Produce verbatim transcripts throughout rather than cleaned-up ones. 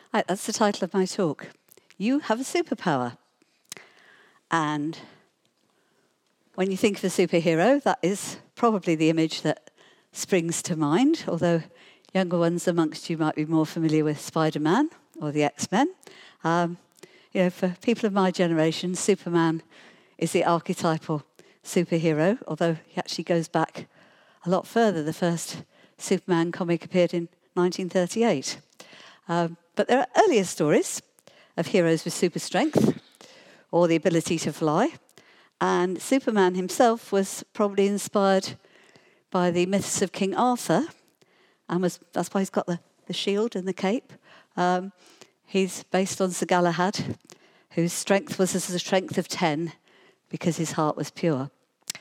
Right, that's the title of my talk. You have a superpower. And when you think of a superhero, that is probably the image that springs to mind, although younger ones amongst you might be more familiar with Spider-Man or the X-Men. Um, you know, for people of my generation, Superman is the archetypal superhero, although he actually goes back a lot further. The first Superman comic appeared in nineteen thirty-eight. Um, but there are earlier stories of heroes with super strength or the ability to fly. And Superman himself was probably inspired by the myths of King Arthur, and was that's why he's got the, the shield and the cape. Um, he's based on Sir Galahad, whose strength was as the strength of ten because his heart was pure.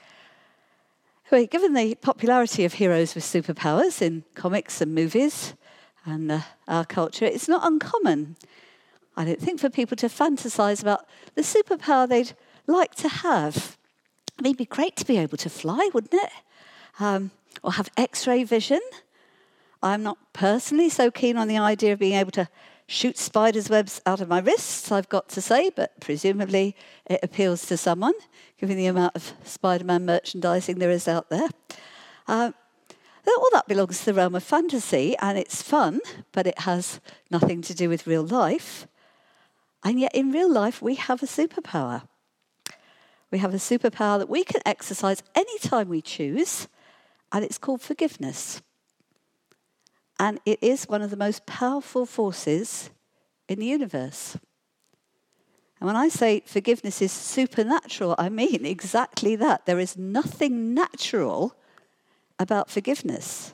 Anyway, given the popularity of heroes with superpowers in comics and movies and uh, our culture, it's not uncommon, I don't think, for people to fantasize about the superpower they'd like to have. I mean, it'd be great to be able to fly, wouldn't it? Um, or have X-ray vision. I'm not personally so keen on the idea of being able to shoot spiders' webs out of my wrists, I've got to say, but presumably it appeals to someone, given the amount of Spider-Man merchandising there is out there. Um, all that belongs to the realm of fantasy, and it's fun, but it has nothing to do with real life. And yet in real life, we have a superpower. We have a superpower that we can exercise any time we choose, and it's called forgiveness. And it is one of the most powerful forces in the universe. And when I say forgiveness is supernatural, I mean exactly that. There is nothing natural about forgiveness.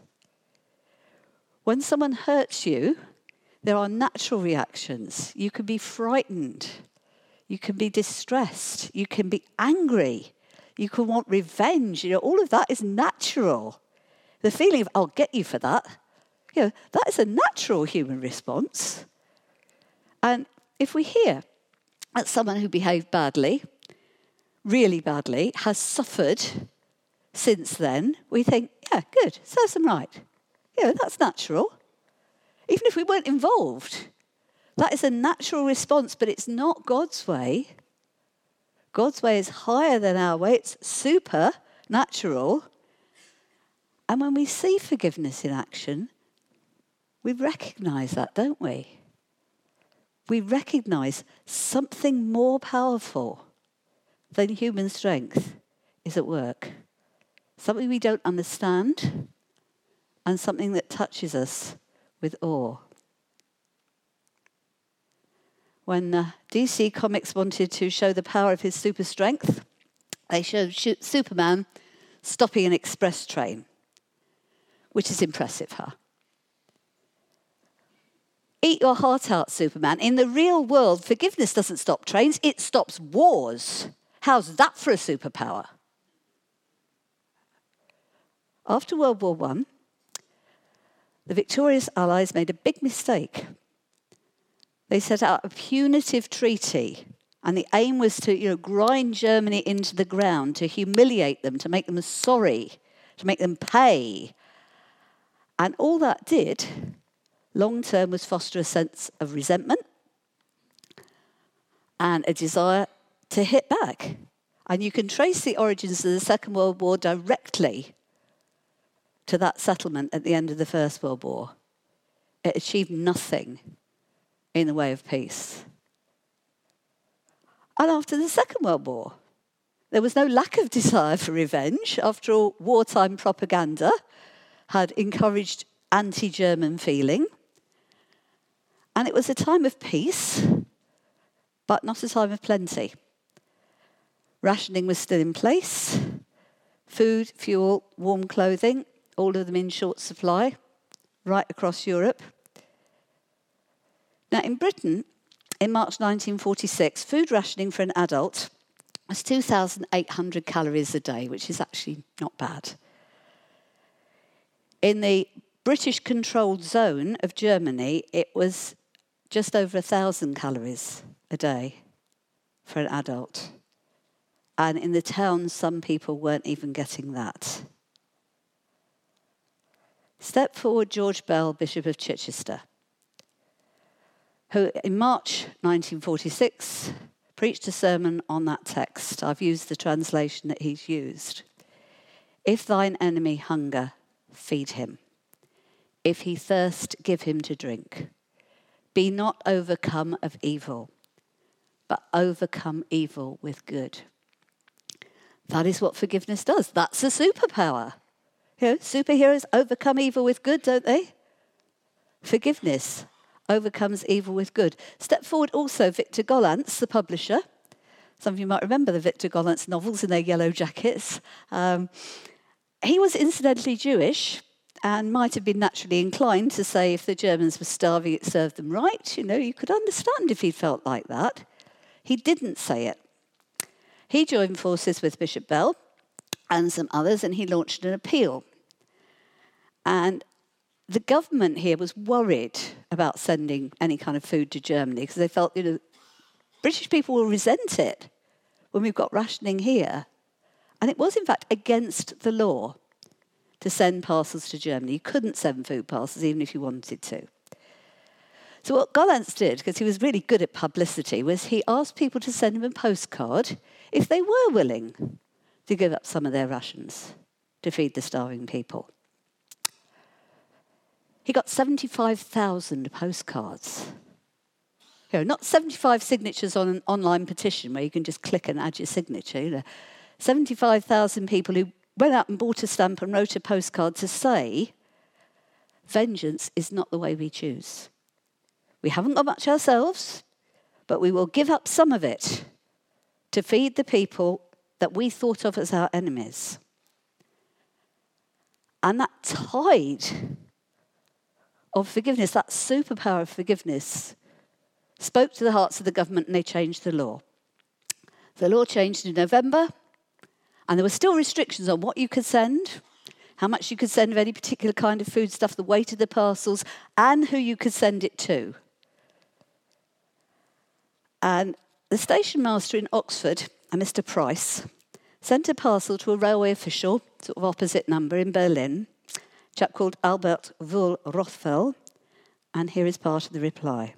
When someone hurts you, there are natural reactions. You can be frightened. You can be distressed. You can be angry. You can want revenge. You know, all of that is natural. The feeling of, I'll get you for that, you know, that is a natural human response. And if we hear that someone who behaved badly, really badly, has suffered since then, we think, yeah, good, serves them right. You know, that's natural. Even if we weren't involved, that is a natural response, but it's not God's way. God's way is higher than our way. It's supernatural. And when we see forgiveness in action, we recognize that, don't we? We recognize something more powerful than human strength is at work. Something we don't understand, and something that touches us with awe. When uh, D C Comics wanted to show the power of his super strength, they showed sh- Superman stopping an express train, which is impressive, huh? Eat your heart out, Superman. In the real world, forgiveness doesn't stop trains, it stops wars. How's that for a superpower? After World War One, the victorious Allies made a big mistake. They set out a punitive treaty, and the aim was to, you know, grind Germany into the ground, to humiliate them, to make them sorry, to make them pay. And all that did, long term, was foster a sense of resentment and a desire to hit back. And you can trace the origins of the Second World War directly to that settlement at the end of the First World War. It achieved nothing in the way of peace. And after the Second World War, there was no lack of desire for revenge. After all, wartime propaganda had encouraged anti-German feeling. And it was a time of peace, but not a time of plenty. Rationing was still in place. Food, fuel, warm clothing, all of them in short supply, right across Europe. Now, in Britain, in March nineteen forty-six, food rationing for an adult was two thousand eight hundred calories a day, which is actually not bad. In the British-controlled zone of Germany, it was just over one thousand calories a day for an adult. And in the towns, some people weren't even getting that. Step forward George Bell, Bishop of Chichester. who in March nineteen forty-six preached a sermon on that text. I've used the translation that he's used. If thine enemy hunger, feed him. If he thirst, give him to drink. Be not overcome of evil, but overcome evil with good. That is what forgiveness does. That's a superpower. You know, superheroes overcome evil with good, don't they? Forgiveness overcomes evil with good. Step forward also Victor Gollancz, the publisher. Some of you might remember the Victor Gollancz novels in their yellow jackets. Um, he was incidentally Jewish and might have been naturally inclined to say if the Germans were starving, it served them right. You know, you could understand if he felt like that. He didn't say it. He joined forces with Bishop Bell and some others, and he launched an appeal. And the government here was worried about sending any kind of food to Germany because they felt, you know, British people will resent it when we've got rationing here. And it was, in fact, against the law to send parcels to Germany. You couldn't send food parcels even if you wanted to. So what Gollancz did, because he was really good at publicity, was he asked people to send him a postcard if they were willing to give up some of their rations to feed the starving people. He got seventy-five thousand postcards. You know, not seventy-five signatures on an online petition where you can just click and add your signature. You know, seventy-five thousand people who went out and bought a stamp and wrote a postcard to say, vengeance is not the way we choose. We haven't got much ourselves, but we will give up some of it to feed the people that we thought of as our enemies. And that tide of forgiveness, that superpower of forgiveness, spoke to the hearts of the government and they changed the law. The law changed in November, and there were still restrictions on what you could send, how much you could send of any particular kind of foodstuff, the weight of the parcels, and who you could send it to. And the station master in Oxford, a Mister Price, sent a parcel to a railway official, sort of opposite number, in Berlin, a chap called Albert Wuhl Rothfell, and here is part of the reply.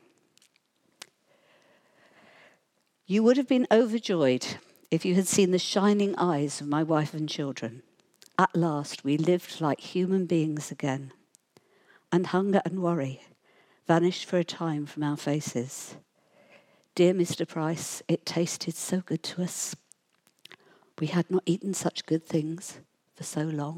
You would have been overjoyed if you had seen the shining eyes of my wife and children. At last, we lived like human beings again, and hunger and worry vanished for a time from our faces. Dear Mister Price, it tasted so good to us. We had not eaten such good things for so long.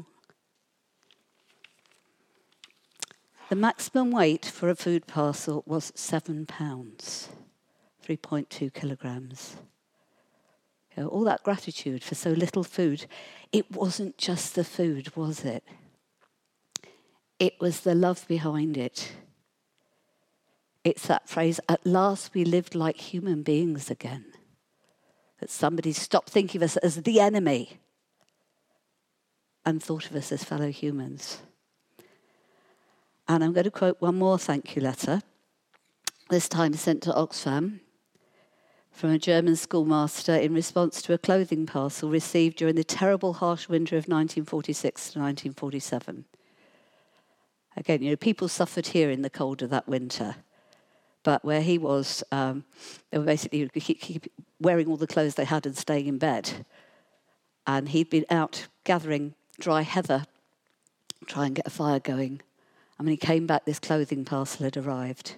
The maximum weight for a food parcel was seven pounds, three point two kilograms. You know, all that gratitude for so little food. It wasn't just the food, was it? It was the love behind it. It's that phrase, at last we lived like human beings again. That somebody stopped thinking of us as the enemy and thought of us as fellow humans. And I'm going to quote one more thank you letter, this time sent to Oxfam, from a German schoolmaster in response to a clothing parcel received during the terrible harsh winter of nineteen forty-six to nineteen forty-seven. Again, you know, people suffered here in the cold of that winter. But where he was, um, they were basically keep, keep wearing all the clothes they had and staying in bed. And he'd been out gathering dry heather, try and get a fire going. And when he came back, this clothing parcel had arrived.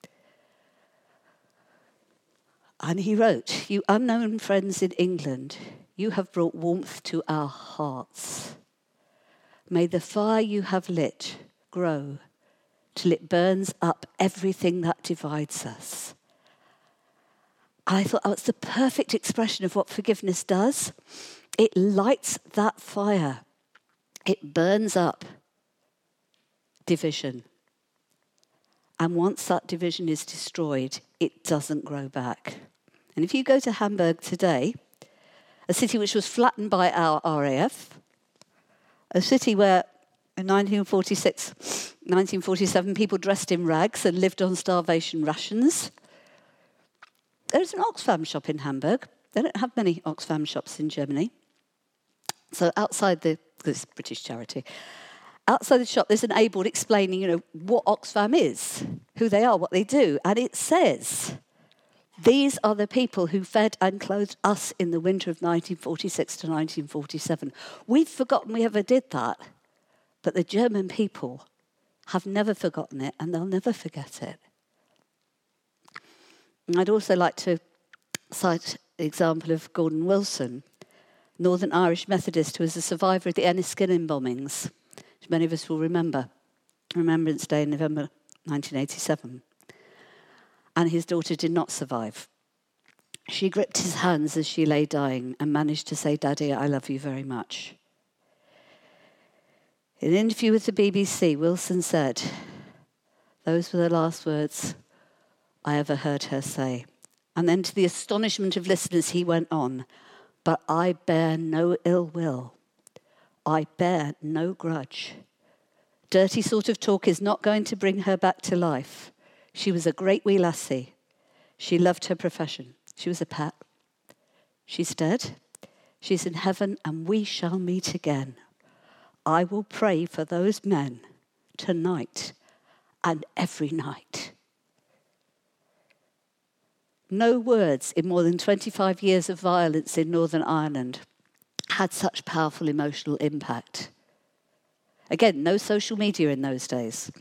And he wrote, you unknown friends in England, you have brought warmth to our hearts. May the fire you have lit grow till it burns up everything that divides us. And I thought, oh, it's the perfect expression of what forgiveness does. It lights that fire. It burns up division. And once that division is destroyed, it doesn't grow back. And if you go to Hamburg today, a city which was flattened by our R A F, a city where in nineteen forty-six, nineteen forty-seven, people dressed in rags and lived on starvation rations. There's an Oxfam shop in Hamburg. They don't have many Oxfam shops in Germany. So outside the, this British charity, Outside the shop, there's an A board explaining, you know, what Oxfam is, who they are, what they do. And it says, these are the people who fed and clothed us in the winter of nineteen forty-six to nineteen forty-seven. We've forgotten we ever did that. But the German people have never forgotten it, and they'll never forget it. And I'd also like to cite the example of Gordon Wilson, Northern Irish Methodist, who was a survivor of the Enniskillen bombings, which many of us will remember, Remembrance Day in November nineteen eighty-seven. And his daughter did not survive. She gripped his hands as she lay dying and managed to say, "Daddy, I love you very much." In an interview with the B B C, Wilson said, "Those were the last words I ever heard her say." And then, to the astonishment of listeners, he went on, "But I bear no ill will. I bear no grudge. Dirty sort of talk is not going to bring her back to life. She was a great wee lassie. She loved her profession. She was a pet. She's dead. She's in heaven, and we shall meet again. I will pray for those men tonight and every night." No words in more than twenty-five years of violence in Northern Ireland had such powerful emotional impact. Again, no social media in those days.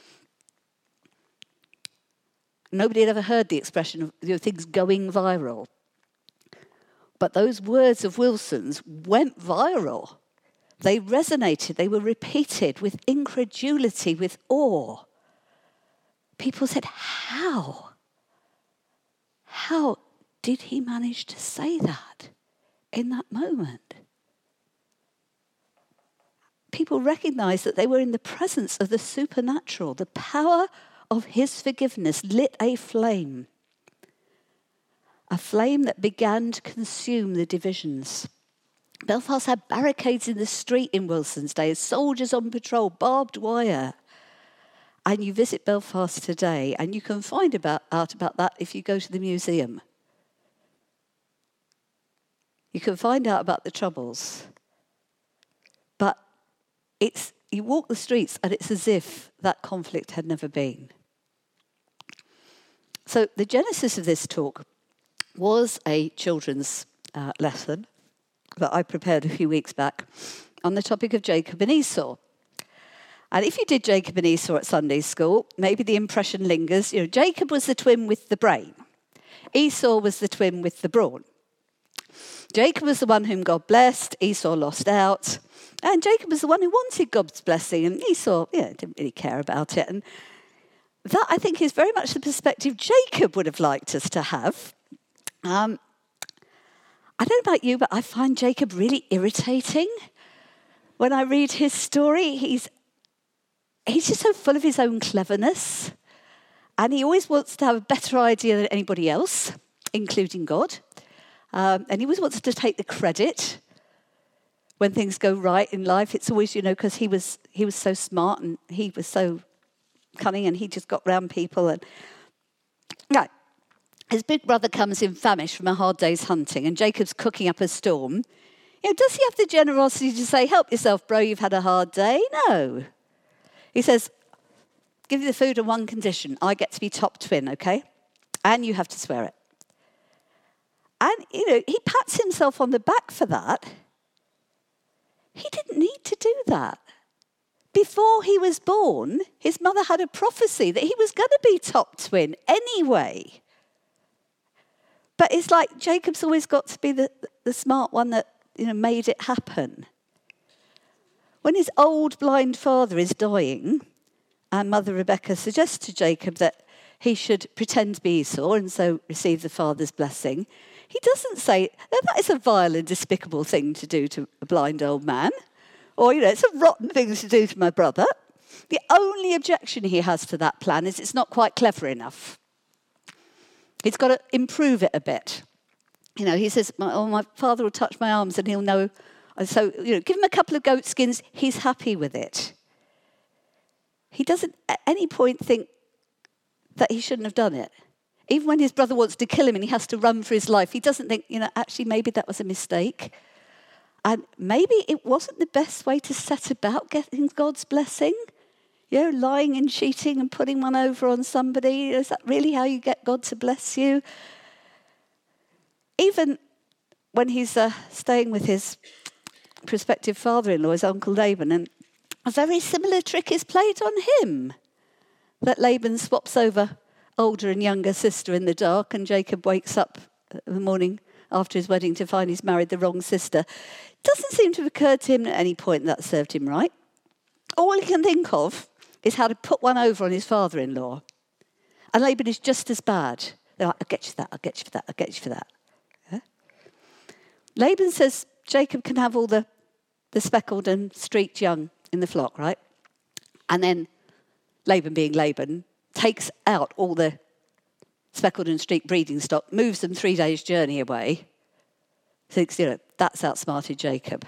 Nobody had ever heard the expression of, you know, things going viral. But those words of Wilson's went viral. They resonated, they were repeated with incredulity, with awe. People said, how? How did he manage to say that in that moment? People recognized that they were in the presence of the supernatural. The power of his forgiveness lit a flame. A flame that began to consume the divisions. Belfast had barricades in the street in Wilson's day, soldiers on patrol, barbed wire. And you visit Belfast today, and you can find about, out about that if you go to the museum. You can find out about the Troubles. But it's you walk the streets, and it's as if that conflict had never been. So the genesis of this talk was a children's uh, lesson that I prepared a few weeks back on the topic of Jacob and Esau. And if you did Jacob and Esau at Sunday school, maybe the impression lingers. You know, Jacob was the twin with the brain. Esau was the twin with the brawn. Jacob was the one whom God blessed. Esau lost out. And Jacob was the one who wanted God's blessing. And Esau, yeah, didn't really care about it. And that, I think, is very much the perspective Jacob would have liked us to have. Um, I don't know about you, but I find Jacob really irritating. When I read his story, he's he's just so full of his own cleverness. And he always wants to have a better idea than anybody else, including God. Um, and he always wants to take the credit when things go right in life. It's always, you know, because he was he was so smart and he was so cunning and he just got round people. And right. His big brother comes in famished from a hard day's hunting, and Jacob's cooking up a storm. You know, does he have the generosity to say, "Help yourself, bro, you've had a hard day"? No. He says, "Give you the food on one condition. I get to be top twin, okay? And you have to swear it." And, you know, he pats himself on the back for that. He didn't need to do that. Before he was born, his mother had a prophecy that he was going to be top twin anyway. But it's like Jacob's always got to be the, the smart one that, you know, made it happen. When his old blind father is dying, and Mother Rebecca suggests to Jacob that he should pretend to be Esau and so receive the father's blessing, he doesn't say, "No, that is a vile and despicable thing to do to a blind old man." Or, you know, "It's a rotten thing to do to my brother." The only objection he has to that plan is it's not quite clever enough. He's got to improve it a bit. You know, he says, "Oh, my father will touch my arms and he'll know." So, you know, give him a couple of goat skins, he's happy with it. He doesn't at any point think that he shouldn't have done it. Even when his brother wants to kill him and he has to run for his life, he doesn't think, you know, actually maybe that was a mistake. And maybe it wasn't the best way to set about getting God's blessing. You know, lying and cheating and putting one over on somebody. Is that really how you get God to bless you? Even when he's uh, staying with his prospective father-in-law, his uncle Laban, and a very similar trick is played on him. That Laban swaps over older and younger sister in the dark, and Jacob wakes up in the morning after his wedding to find he's married the wrong sister. It doesn't seem to have occurred to him at any point that served him right. All he can think of is how to put one over on his father-in-law. And Laban is just as bad. They're like, I'll get you for that, I'll get you for that, I'll get you for that. Yeah? Laban says Jacob can have all the, the speckled and streaked young in the flock, right? And then Laban, being Laban, takes out all the speckled and streaked breeding stock, moves them three days' journey away. Thinks, you know, that's outsmarted Jacob.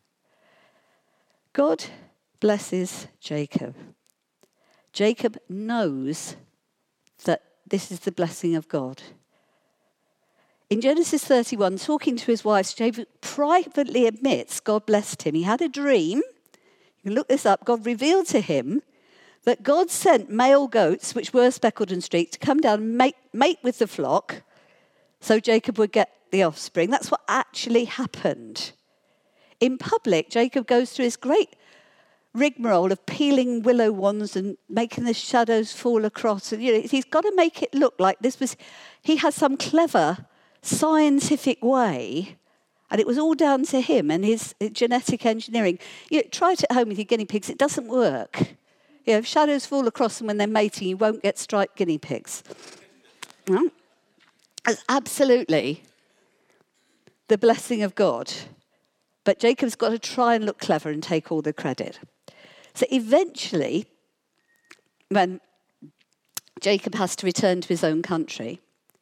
God blesses Jacob. Jacob knows that this is the blessing of God. In Genesis thirty-one, talking to his wives, Jacob privately admits God blessed him. He had a dream. You can look this up. God revealed to him that God sent male goats, which were speckled and streaked, to come down and mate, mate with the flock so Jacob would get the offspring. That's what actually happened. In public, Jacob goes through this great rigmarole of peeling willow wands and making the shadows fall across. And, you know, he's got to make it look like this was, he has some clever scientific way, and it was all down to him and his genetic engineering. You know, try it at home with your guinea pigs. It doesn't work. You know, if shadows fall across them when they're mating, you won't get striped guinea pigs. No? It's absolutely the blessing of God. But Jacob's got to try and look clever and take all the credit. So eventually, when Jacob has to return to his own country,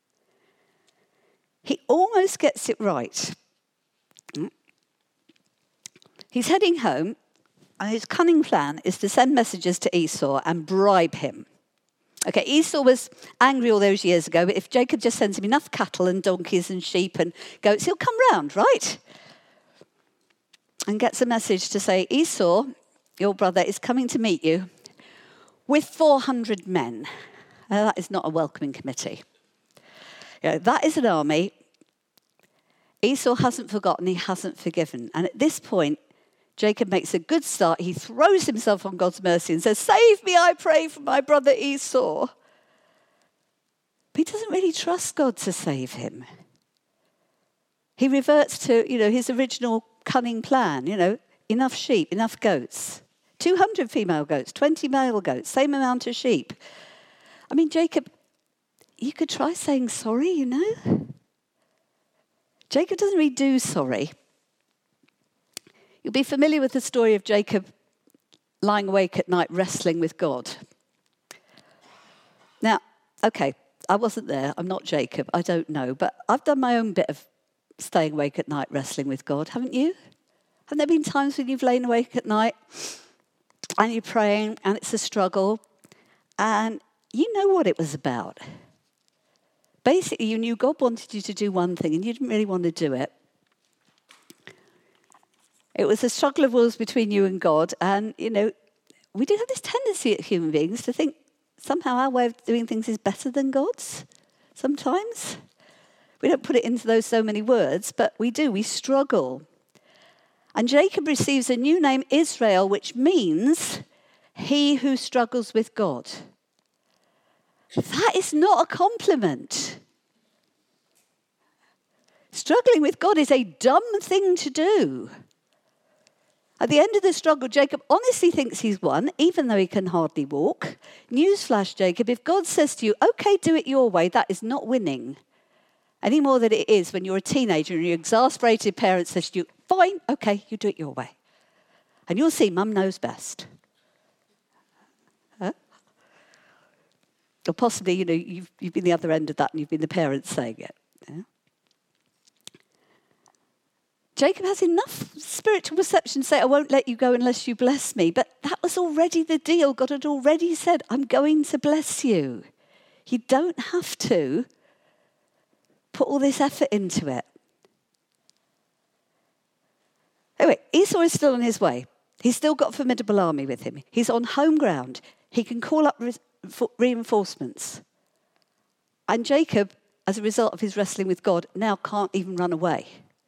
he almost gets it right. He's heading home, and his cunning plan is to send messages to Esau and bribe him. Okay, Esau was angry all those years ago, but if Jacob just sends him enough cattle and donkeys and sheep and goats, he'll come round, right? And gets a message to say, Esau, your brother, is coming to meet you with four hundred men. Now, that is not a welcoming committee. You know, that is an army. Esau hasn't forgotten, he hasn't forgiven. And at this point, Jacob makes a good start. He throws himself on God's mercy and says, save me, I pray, from my brother Esau. But he doesn't really trust God to save him. He reverts to, you know, his original cunning plan, you know, enough sheep, enough goats. two hundred female goats, twenty male goats, same amount of sheep. I mean, Jacob, you could try saying sorry, you know. Jacob doesn't really do sorry. You'll be familiar with the story of Jacob lying awake at night wrestling with God. Now, okay, I wasn't there. I'm not Jacob. I don't know. But I've done my own bit of staying awake at night wrestling with God, haven't you? Haven't there been times when you've lain awake at night and you're praying and it's a struggle and you know what it was about? Basically, you knew God wanted you to do one thing and you didn't really want to do it. It was a struggle of wills between you and God. And, you know, we do have this tendency as human beings to think somehow our way of doing things is better than God's sometimes. We don't put it into those so many words, but we do. We struggle. And Jacob receives a new name, Israel, which means he who struggles with God. That is not a compliment. Struggling with God is a dumb thing to do. At the end of the struggle, Jacob honestly thinks he's won, even though he can hardly walk. Newsflash, Jacob, if God says to you, okay, do it your way, that is not winning. Any more than it is when you're a teenager and your exasperated parents says to you, fine, okay, you do it your way. And you'll see, Mum knows best. Huh? Or possibly, you know, you've, you've been the other end of that and you've been the parents saying it. Yeah? Jacob has enough spiritual perception to say, I won't let you go unless you bless me. But that was already the deal. God had already said, I'm going to bless you. You don't have to put all this effort into it. Anyway, Esau is still on his way. He's still got a formidable army with him. He's on home ground. He can call up re- reinforcements. And Jacob, as a result of his wrestling with God, now can't even run away.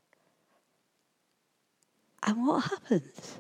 And what happens?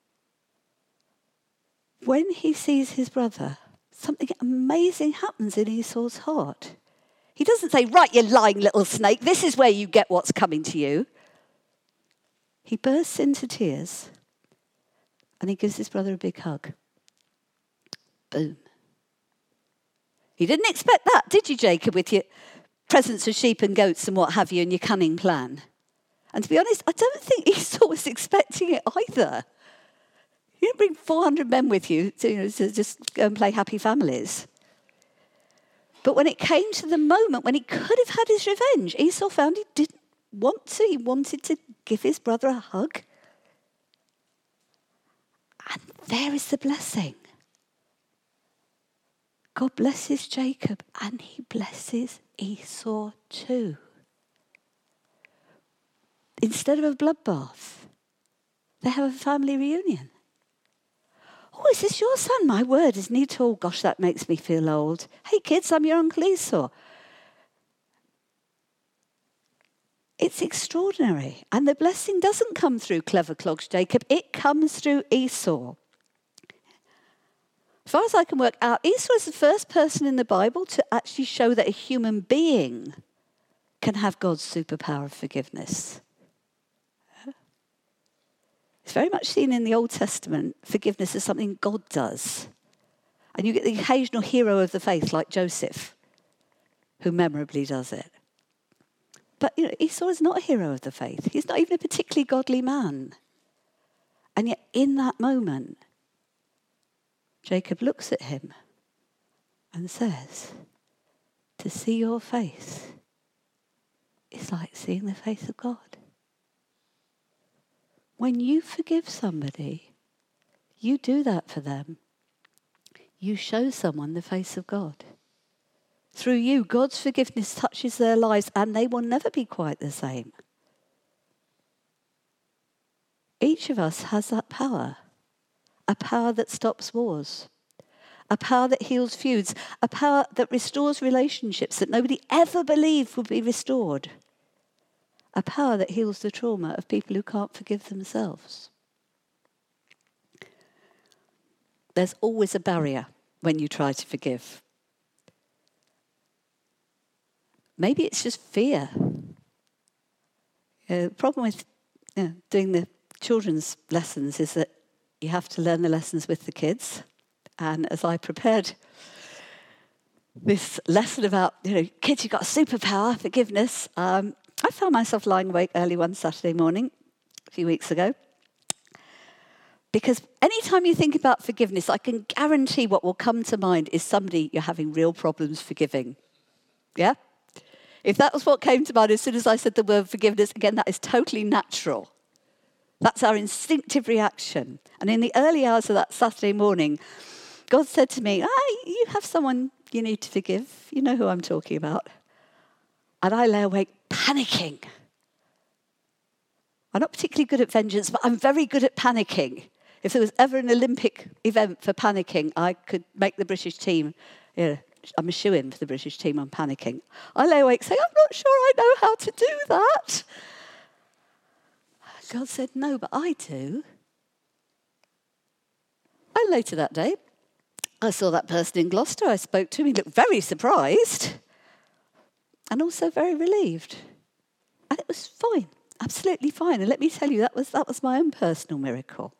When he sees his brother, something amazing happens in Esau's heart. He doesn't say, right, you lying little snake, this is where you get what's coming to you. He bursts into tears and he gives his brother a big hug. Boom. You didn't expect that, did you, Jacob, with your presents of sheep and goats and what have you and your cunning plan? And to be honest, I don't think Esau was expecting it either. You didn't bring four hundred men with you to, you know, to just go and play happy families. But when it came to the moment when he could have had his revenge, Esau found he didn't want to. He wanted to give his brother a hug. And there is the blessing. God blesses Jacob and he blesses Esau too. Instead of a bloodbath, they have a family reunion. Oh, is this your son? My word, isn't he tall? Gosh, that makes me feel old. Hey, kids, I'm your Uncle Esau. It's extraordinary. And the blessing doesn't come through clever clogs, Jacob. It comes through Esau. As far as I can work out, Esau is the first person in the Bible to actually show that a human being can have God's superpower of forgiveness. It's very much seen in the Old Testament, forgiveness is something God does. And you get the occasional hero of the faith like Joseph, who memorably does it. But you know, Esau is not a hero of the faith. He's not even a particularly godly man. And yet in that moment, Jacob looks at him and says, to see your face is like seeing the face of God. When you forgive somebody, you do that for them. You show someone the face of God. Through you, God's forgiveness touches their lives and they will never be quite the same. Each of us has that power. A power that stops wars. A power that heals feuds. A power that restores relationships that nobody ever believed would be restored. A power that heals the trauma of people who can't forgive themselves. There's always a barrier when you try to forgive. Maybe it's just fear. Uh, the problem with you know, doing the children's lessons is that you have to learn the lessons with the kids. And as I prepared this lesson about, you know, kids, you've got a superpower, forgiveness, um, I found myself lying awake early one Saturday morning a few weeks ago. Because anytime you think about forgiveness, I can guarantee what will come to mind is somebody you're having real problems forgiving. Yeah? If that was what came to mind as soon as I said the word forgiveness, again, that is totally natural. That's our instinctive reaction. And in the early hours of that Saturday morning, God said to me, ah, you have someone you need to forgive. You know who I'm talking about. And I lay awake panicking. I'm not particularly good at vengeance, but I'm very good at panicking. If there was ever an Olympic event for panicking, I could make the British team. You know, I'm a shoo-in for the British team on panicking. I lay awake saying, I'm not sure I know how to do that. God said, no, but I do. And later that day, I saw that person in Gloucester. I spoke to him. He looked very surprised and also very relieved. And it was fine, absolutely fine. And let me tell you, that was, that was my own personal miracle.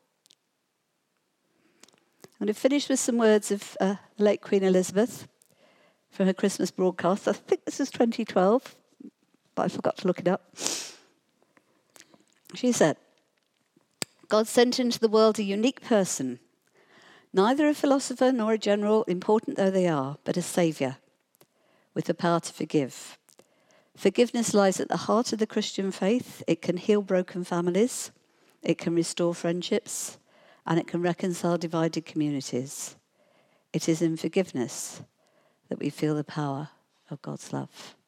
I'm going to finish with some words of uh, the late Queen Elizabeth from her Christmas broadcast. I think this was twenty twelve, but I forgot to look it up. She said, God sent into the world a unique person, neither a philosopher nor a general, important though they are, but a saviour with the power to forgive. Forgiveness lies at the heart of the Christian faith. It can heal broken families, it can restore friendships, and it can reconcile divided communities. It is in forgiveness that we feel the power of God's love.